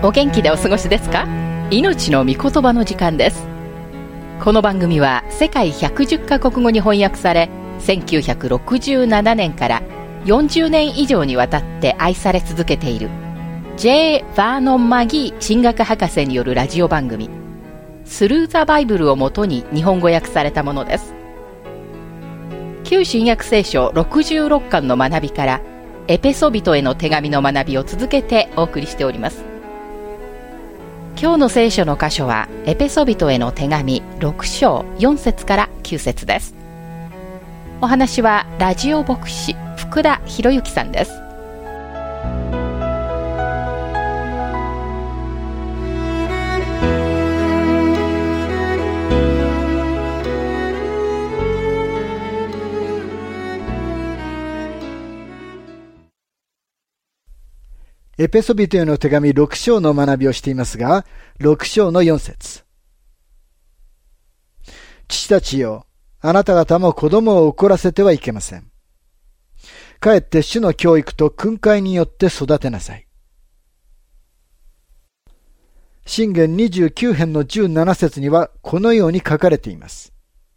お元気でお過ごしですか？命の御言葉の時間です。この番組は世界110カ国語に翻訳され、1967年から40年以上にわたって愛され続けている J. バーノン・マギー神学博士によるラジオ番組スルー・ザ・バイブルをもとに日本語訳されたものです。旧新約聖書66巻の学びからエペソビトへの手紙の学びを続けてお送りしております。今日の聖書の箇所はエペソビトへの手紙6章4節から9節です。お話はラジオ牧師福田博之さんです。 エペソビトへの手紙6章の学びをしていますが、6章の4節。父たちよ、あなた方も子供を怒らせてはいけません。かえって主の教育と訓戒によって育てなさい。箴言29編の17節にはこのように書かれています。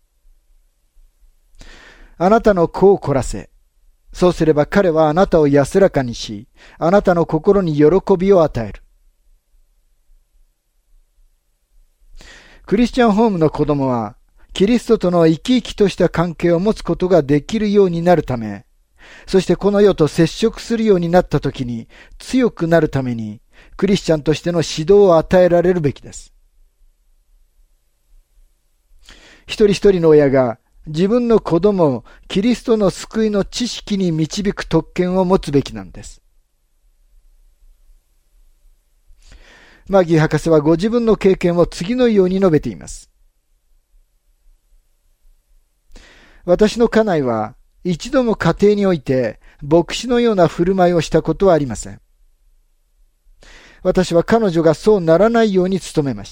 あなたの子を凝らせ。そうすれば彼はあなたを安らかにし、あなたの心に喜びを与える。クリスチャンホームの子供は、キリストとの生き生きとした関係を持つことができるようになるため、そしてこの世と接触するようになったときに強くなるために、クリスチャンとしての指導を与えられるべきです。一人一人の親が、自分の子供をキリストの救いの知識に導く特権を持つべきなんです。マギー博士はご自分の経験を次のように述べています。私の家内は一度も家庭において牧師のような振る舞いをしたことはありません。私は彼女がそうならないように努めました。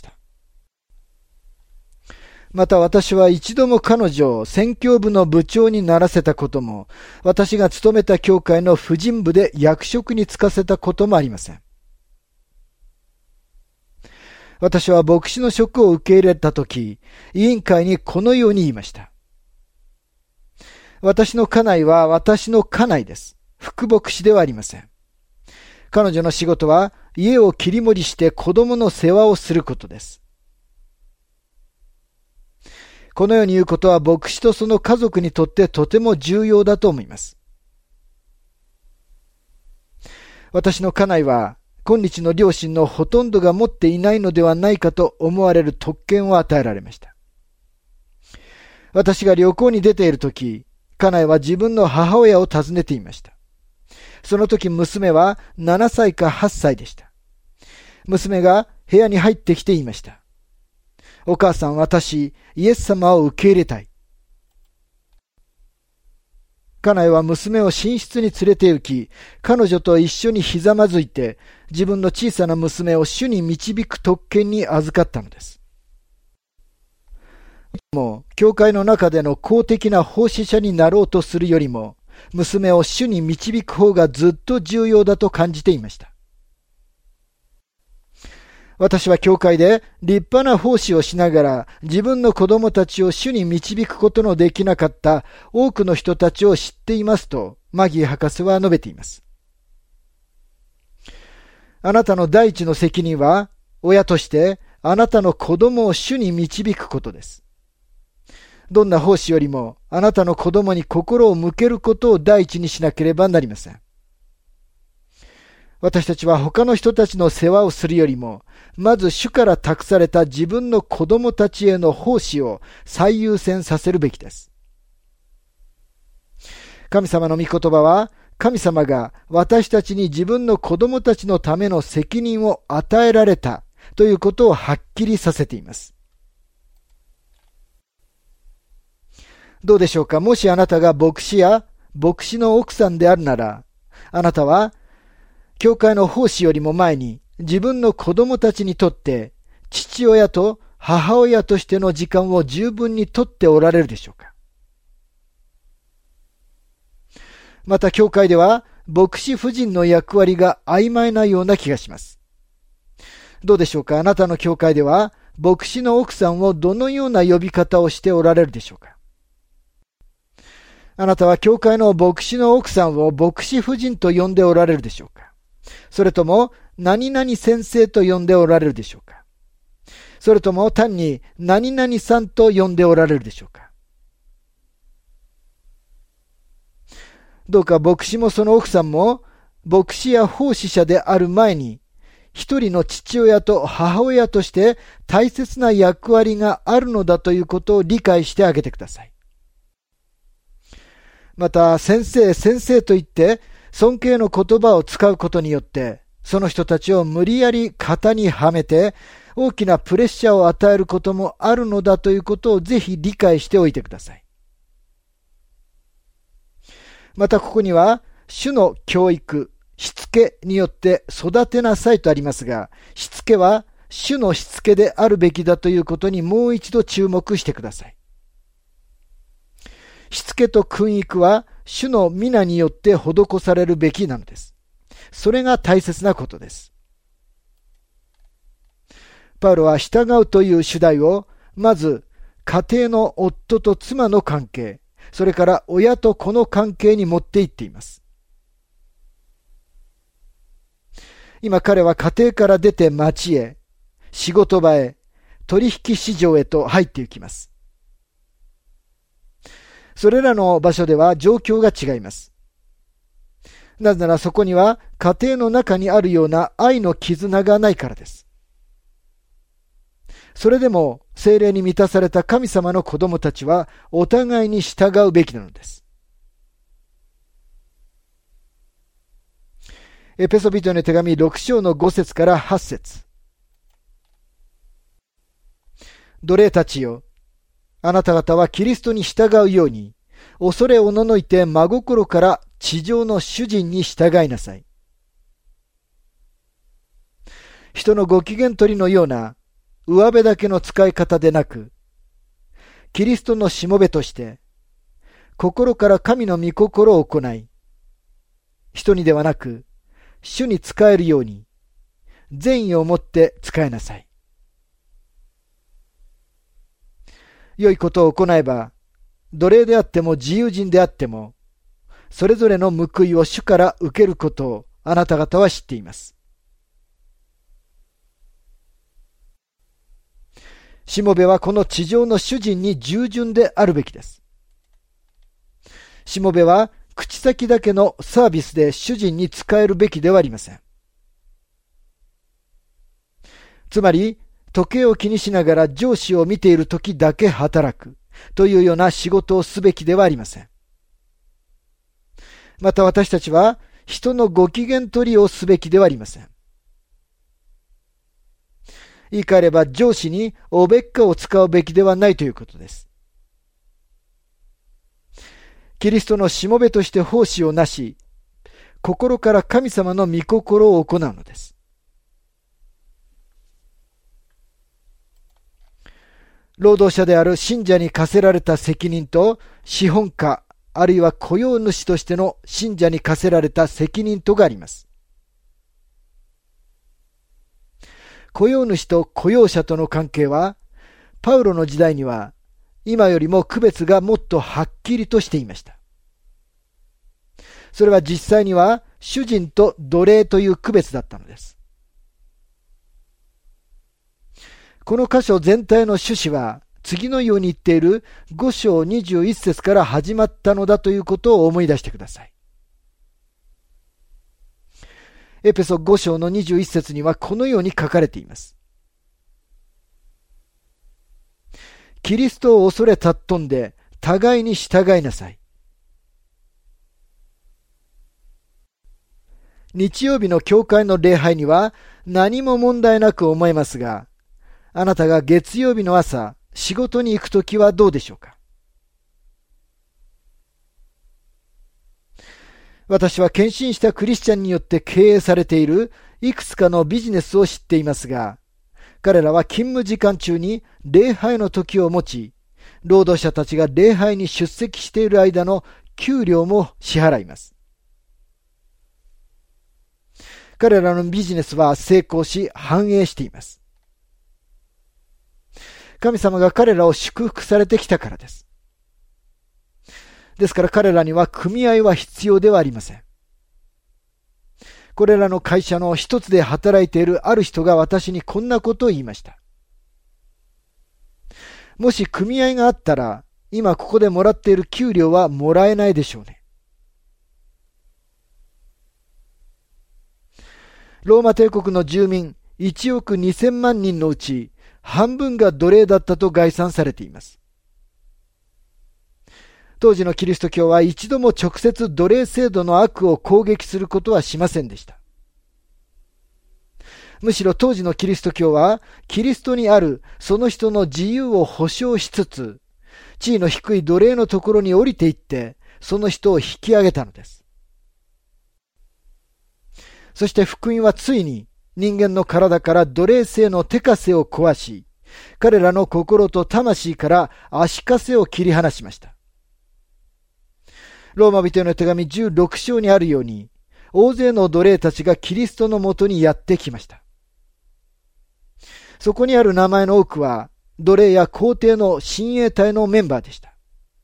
また私は一度も彼女を宣教部の部長にならせたことも、私が勤めた教会の婦人部で役職に就かせたこともありません。私は牧師の職を受け入れたとき、委員会にこのように言いました。私の家内は私の家内です。副牧師ではありません。彼女の仕事は家を切り盛りして子供の世話をすることです。このように言うことは牧師とその家族にとってとても重要だと思います。私の家内は今日の両親のほとんどが持っていないのではないかと思われる特権を与えられました。私が旅行に出ているとき、家内は自分の母親を訪ねていました。その時娘は7歳か8歳でした。娘が部屋に入ってきて言いました。お母さん、私、イエス様を受け入れたい。家内は娘を寝室に連れて行き、彼女と一緒にひざまずいて、自分の小さな娘を主に導く特権に預かったのです。もう、教会の中での公的な奉仕者になろうとするよりも、娘を主に導く方がずっと重要だと感じていました。私は教会で立派な奉仕をしながら自分の子供たちを主に導くことのできなかった多くの人たちを知っていますとマギー博士は述べています。あなたの第一の責任は親としてあなたの子供を主に導くことです。どんな奉仕よりもあなたの子供に心を向けることを第一にしなければなりません。私たちは他の人たちの世話をするよりも、まず主から託された自分の子供たちへの奉仕を最優先させるべきです。神様の御言葉は、神様が私たちに自分の子供たちのための責任を与えられたということをはっきりさせています。どうでしょうか。もしあなたが牧師や牧師の奥さんであるなら、あなたは教会の奉仕よりも前に自分の子供たちにとって父親と母親としての時間を十分にとっておられるでしょうか。また教会では牧師夫人の役割が曖昧なような気がします。 どうでしょうか。あなたの教会では、牧師の奥さんをどのような呼び方をしておられるでしょうか。あなたは教会の牧師の奥さんを牧師夫人と呼んでおられるでしょうか。それとも、何々先生と呼んでおられるでしょうか。それとも単に何々さんと呼んでおられるでしょうか。どうか牧師もその奥さんも牧師や奉仕者である前に一人の父親と母親として大切な役割があるのだということを理解してあげてください。また先生先生と言って尊敬の言葉を使うことによってその人たちを無理やり型にはめて大きなプレッシャーを与えることもあるのだということをぜひ理解しておいてください。またここには主の教育、しつけによって育てなさいとありますが、しつけは主のしつけであるべきだということにもう一度注目してください。しつけと訓育は主の皆によって施されるべきなのです。それが大切なことです。パウロは従うという主題をまず家庭の夫と妻の関係、それから親と子の関係に持っていっています。今彼は家庭から出て町へ、仕事場へ、取引市場へと入っていきます。それらの場所では状況が違います。なぜならそこには家庭の中にあるような愛の絆がないからです。それでも聖霊に満たされた神様の子供たちはお互いに従うべきなのです。エペソビトへの手紙6章の5節から8節。奴隷たちよ、あなた方はキリストに従うように、恐れおののいて真心から地上の主人に従いなさい。人のご機嫌取りのような上辺だけの使い方でなく、キリストのしもべとして、心から神の御心を行い、人にではなく、主に仕えるように、善意を持って仕えなさい。良いことを行えば、奴隷であっても自由人であっても、それぞれの報いを主から受けることをあなた方は知っています。しもべはこの地上の主人に従順であるべきです。しもべは口先だけのサービスで主人に仕えるべきではありません。つまり、時計を気にしながら上司を見ている時だけ働くというような仕事をすべきではありません。また私たちは人のご機嫌取りをすべきではありません。言い換えれば上司におべっかを使うべきではないということです。キリストのしもべとして奉仕をなし、心から神様の御心を行うのです。労働者である信者に課せられた責任と、資本家あるいは雇用主としての信者に課せられた責任とがあります。雇用主と雇用者との関係は、パウロの時代には今よりも区別がもっとはっきりとしていました。それは実際には主人と奴隷という区別だったのです。この箇所全体の趣旨は次のように言っている5章21節から始まったのだということを思い出してください。エペソ5章の21節にはこのように書かれています。キリストを恐れ尊んで互いに従いなさい。日曜日の教会の礼拝には何も問題なく思えますが、あなたが月曜日の朝、仕事に行くときはどうでしょうか。私は献身したクリスチャンによって経営されているいくつかのビジネスを知っていますが、彼らは勤務時間中に礼拝の時を持ち、労働者たちが礼拝に出席している間の給料も支払います。 彼らのビジネスは成功し繁栄しています。神様が彼らを祝福されてきたからです。ですから彼らには組合は必要ではありません。これらの会社の一つで働いているある人が私にこんなことを言いました。もし組合があったら、今ここでもらっている給料はもらえないでしょうね。ローマ帝国の住民1億2000万人のうち半分が奴隷だったと概算されています。当時のキリスト教は一度も直接奴隷制度の悪を攻撃することはしませんでした。むしろ当時のキリスト教はキリストにあるその人の自由を保障しつつ、地位の低い奴隷のところに降りていってその人を引き上げたのです。そして福音はついに人間の体から奴隷制の手枷を壊し、彼らの心と魂から足かせを切り離しました。ローマ人への手紙16章にあるように、大勢の奴隷たちがキリストのもとにやってきました。そこにある名前の多くは、奴隷や皇帝の親衛隊のメンバーでした。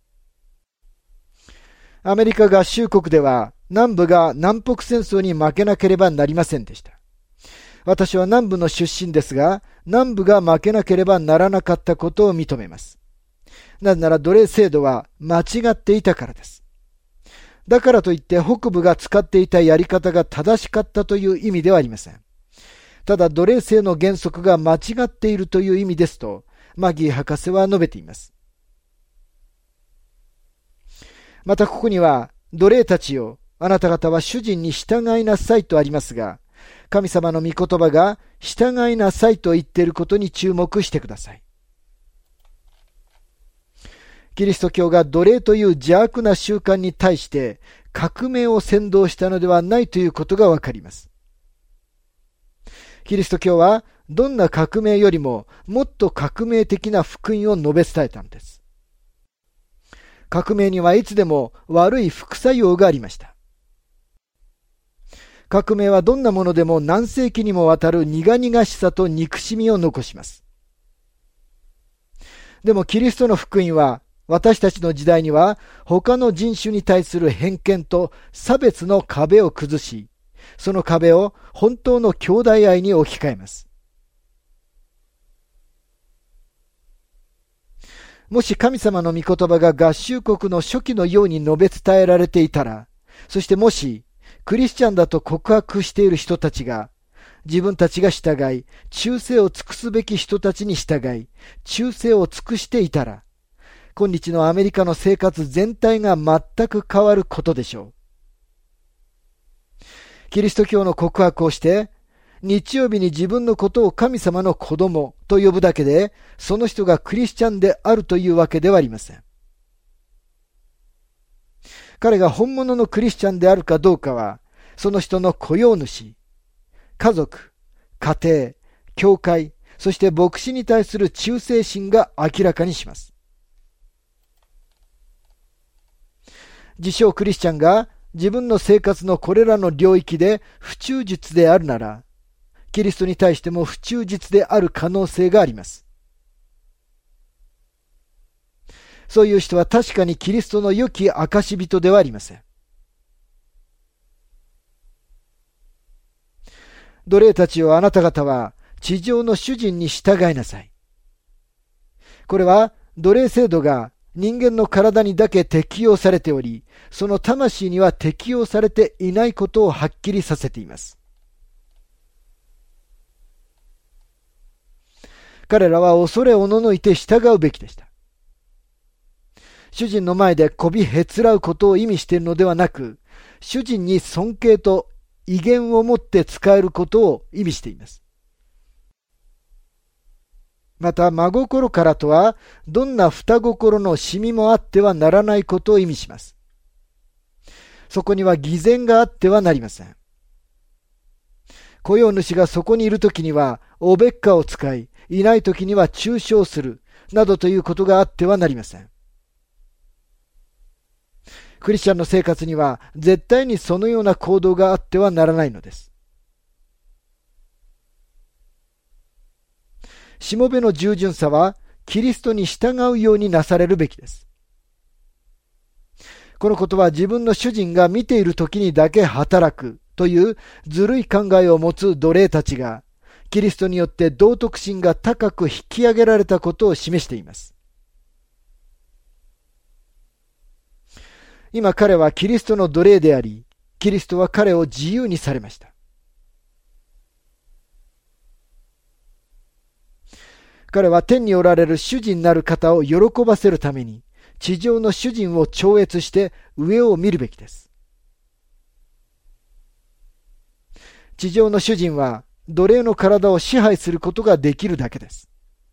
アメリカ合衆国では、南部が南北戦争に負けなければなりませんでした。私は南部の出身ですが、南部が負けなければならなかったことを認めます。なぜなら奴隷制度は間違っていたからです。だからといって北部が使っていたやり方が正しかったという意味ではありません。ただ奴隷制の原則が間違っているという意味ですと、マギー博士は述べています。またここには、奴隷たちよ、あなた方は主人に従いなさいとありますが、神様の御言葉が従いなさいと言っていることに注目してください。キリスト教が奴隷という邪悪な習慣に対して革命を扇動したのではないということがわかります。キリスト教はどんな革命よりももっと革命的な福音を述べ伝えたのです。革命にはいつでも悪い副作用がありました。革命はどんなものでも何世紀にもわたる苦々しさと憎しみを残します。でもキリストの福音は私たちの時代には他の人種に対する偏見と差別の壁を崩し、その壁を本当の兄弟愛に置き換えます。もし神様の御言葉が合衆国の初期のように述べ伝えられていたら、そしてもしクリスチャンだと告白している人たちが自分たちが従い、忠誠を尽くすべき人たちに従い、忠誠を尽くしていたら、今日のアメリカの生活全体が全く変わることでしょう。キリスト教の告白をして、日曜日に自分のことを神様の子供と呼ぶだけで、その人がクリスチャンであるというわけではありません。彼が本物のクリスチャンであるかどうかは、その人の雇用主、家族、家庭、教会、そして牧師に対する忠誠心が明らかにします。自称クリスチャンが自分の生活のこれらの領域で不忠実であるなら、キリストに対しても不忠実である可能性があります。そういう人は確かにキリストの良き証人ではありません。奴隷たちをあなた方は地上の主人に従いなさい。これは奴隷制度が人間の体にだけ適用されており、その魂には適用されていないことをはっきりさせています。彼らは恐れおののいて従うべきでした。主人の前でこびへつらうことを意味しているのではなく、主人に尊敬と威厳を持って使えることを意味しています。また、真心からとは、どんな二心の染みもあってはならないことを意味します。そこには偽善があってはなりません。雇用主がそこにいるときには、おべっかを使い、いないときには中傷する、などということがあってはなりません。クリスチャンの生活には、絶対にそのような行動があってはならないのです。 しもべの従順さはキリストに従うようになされるべきです。このことは自分の主人が見ている時にだけ働くというずるい考えを持つ奴隷たちが、キリストによって道徳心が高く引き上げられたことを示しています。今彼はキリストの奴隷であり、キリストは彼を自由にされました。彼は天におられる主人なる方を喜ばせるために、地上の主人を超越して上を見るべきです。地上の主人は奴隷の体を支配することができるだけです。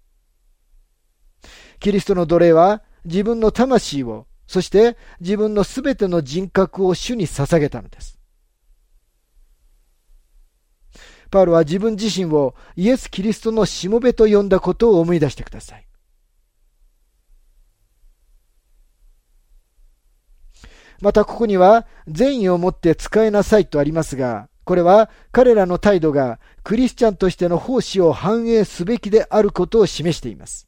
キリストの奴隷は自分の魂を、そして自分のすべての人格を主に捧げたのです。パウロは自分自身をイエス・キリストのしもべと呼んだことを思い出してください。またここには善意を持って使いなさいとありますが、これは彼らの態度がクリスチャンとしての奉仕を反映すべきであることを示しています。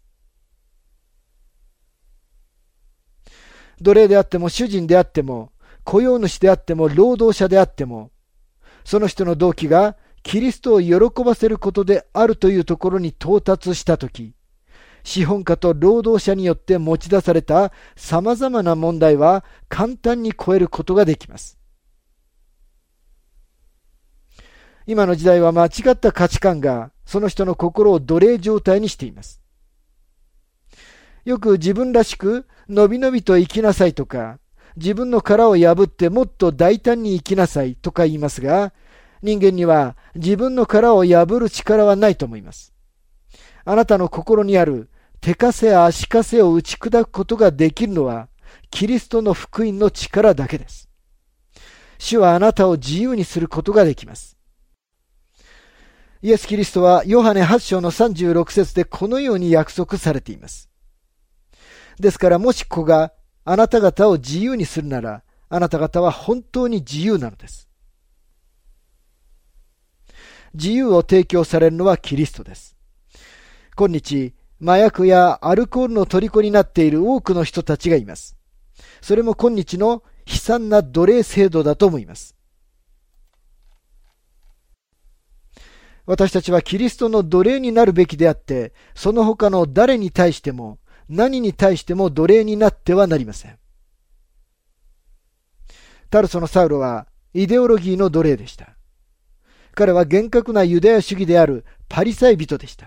奴隷であっても主人であっても雇用主であっても労働者であっても、その人の動機がキリストを喜ばせることであるというところに到達したとき、資本家と労働者によって持ち出された様々な問題は簡単に超えることができます。今の時代は間違った価値観がその人の心を奴隷状態にしています。よく自分らしくのびのびと生きなさいとか、自分の殻を破ってもっと大胆に生きなさいとか言いますが、人間には自分の殻を破る力はないと思います。あなたの心にある手かせ足かせを打ち砕くことができるのはキリストの福音の力だけです。主はあなたを自由にすることができます。イエス・キリストはヨハネ8章の36節でこのように約束されています。ですからもし子があなた方を自由にするなら、あなた方は本当に自由なのです。自由を提供されるのはキリストです。今日、麻薬やアルコールの虜になっている多くの人たちがいます。それも今日の悲惨な奴隷制度だと思います。私たちはキリストの奴隷になるべきであって、その他の誰に対しても、何に対しても奴隷になってはなりません。タルソのサウロはイデオロギーの奴隷でした。彼は厳格なユダヤ主義であるパリサイ人でした。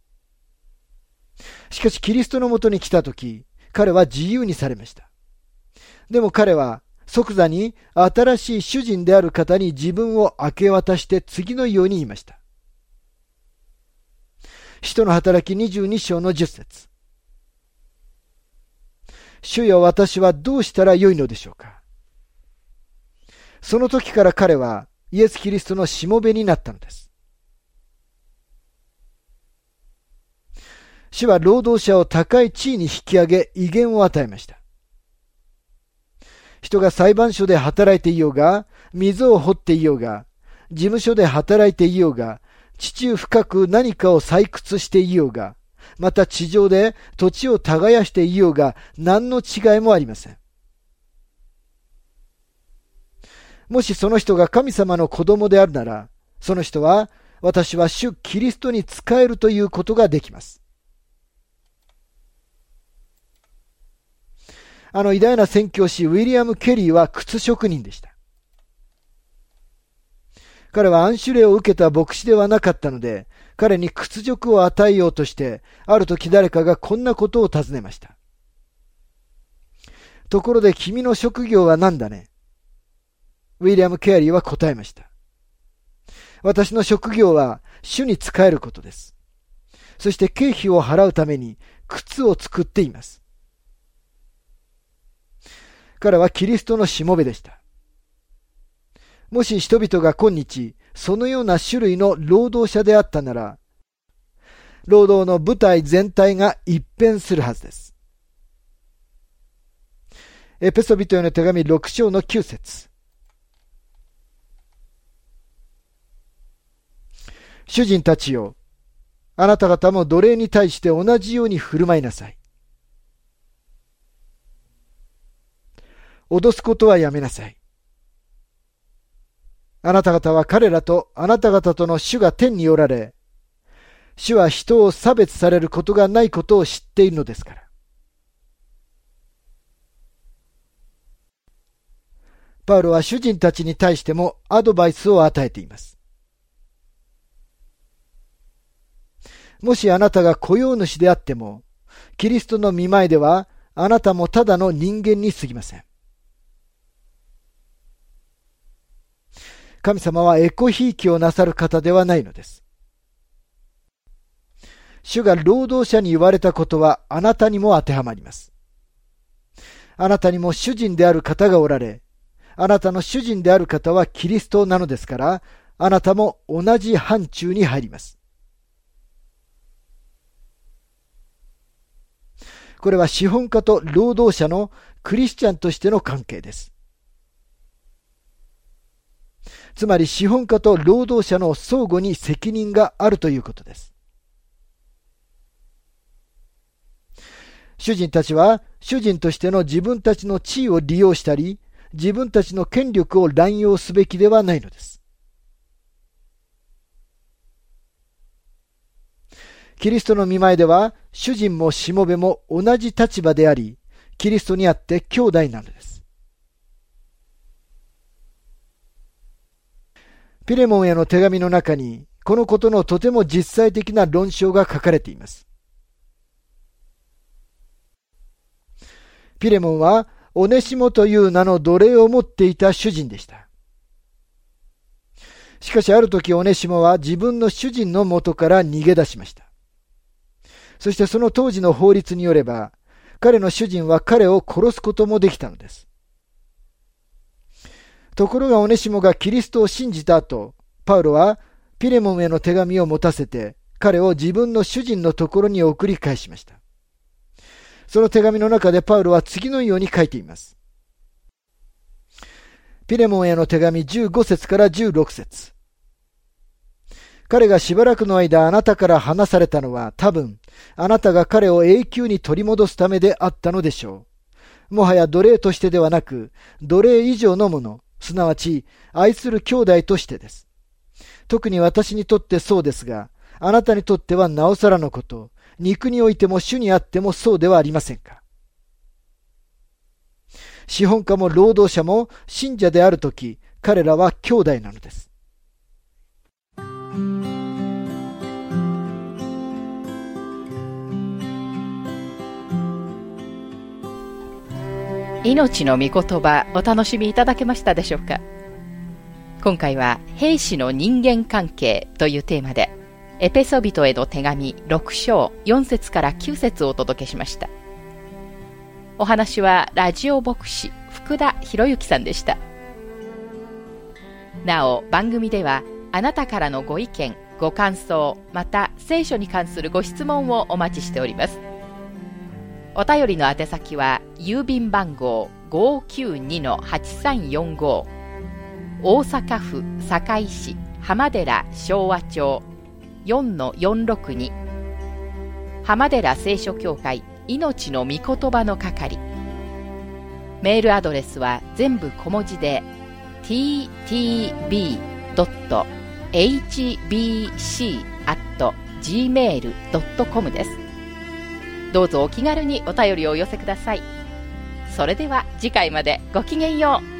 しかしキリストのもとに来たとき、彼は自由にされました。でも彼は即座に新しい主人である方に自分を明け渡して次のように言いました。使徒の働き22章の10節。主よ、私はどうしたらよいのでしょうか。その時から彼はイエス・キリストのしもべになったのです。主は労働者を高い地位に引き上げ、威厳を与えました。人が裁判所で働いていようが、溝を掘っていようが、事務所で働いていようが、地中深く何かを採掘していようが、また地上で土地を耕していようが、何の違いもありません。もしその人が神様の子供であるなら、その人は私は主キリストに仕えるということができます。偉大な宣教師ウィリアム・ケリーは靴職人でした。彼は安守令を受けた牧師ではなかったので、彼に屈辱を与えようとして、ある時誰かがこんなことを尋ねました。ところで君の職業は何だね。ウィリアム・ケリーは答えました。私の職業は主に仕えることです。そして経費を払うために靴を作っています。彼はキリストのしもべでした。もし人々が今日そのような種類の労働者であったなら、労働の部隊全体が一変するはずです。エペソビトへの手紙6章の9節。主人たちよ、 あなた方も奴隷に対して同じように振る舞いなさい。脅すことはやめなさい。あなた方は彼らとあなた方との主が天におられ、主は人を差別されることがないことを知っているのですから。パウロは主人たちに対してもアドバイスを与えています。もしあなたが雇用主であっても、キリストの御前ではあなたもただの人間に過ぎません。神様はエコひいきをなさる方ではないのです。主が労働者に言われたことはあなたにも当てはまります。あなたにも主人である方がおられ、あなたの主人である方はキリストなのですから、あなたも同じ範疇に入ります。これは資本家と労働者のクリスチャンとしての関係です。つまり資本家と労働者の相互に責任があるということです。主人たちは主人としての自分たちの地位を利用したり、自分たちの権力を乱用すべきではないのです。キリストの御前では主人もしもべも同じ立場であり、キリストにあって兄弟なのです。ピレモンへの手紙の中に、このことのとても実際的な論証が書かれています。ピレモンは、オネシモという名の奴隷を持っていた主人でした。しかしある時オネシモは自分の主人の元から逃げ出しました。そしてその当時の法律によれば、彼の主人は彼を殺すこともできたのです。ところがオネシモがキリストを信じた後、パウロはピレモンへの手紙を持たせて、彼を自分の主人のところに送り返しました。その手紙の中でパウロは次のように書いています。ピレモンへの手紙15節から16節。彼がしばらくの間あなたから離されたのは多分あなたが彼を永久に取り戻すためであったのでしょう。もはや奴隷としてではなく、奴隷以上のもの、すなわち愛する兄弟としてです。特に私にとってそうですが、あなたにとってはなおさらのこと、肉においても主にあってもそうではありませんか。資本家も労働者も信者であるとき、彼らは兄弟なのです。 命の御言葉、お楽しみいただけましたでしょうか。今回は兵士の人間関係というテーマで、エペソビトへの手紙6章4節から9節をお届けしました。お話はラジオ牧師福田博之さんでした。なお番組ではあなたからのご意見ご感想、また聖書に関するご質問をお待ちしております。お便りの宛先は郵便番号 592-8345 大阪府堺市浜寺昭和町 4-462 浜寺聖書協会命の御言葉の係。メールアドレスは全部小文字で ttb.hbc@gmail.com です。どうぞお気軽にお便りをお寄せください。それでは次回までごきげんよう。